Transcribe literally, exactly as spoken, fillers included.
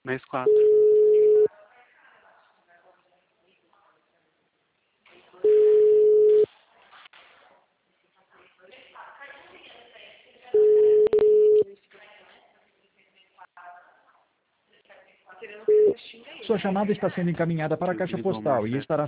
Mais quatro. Sua chamada está sendo encaminhada para a caixa Eles vão postal e marcar. estará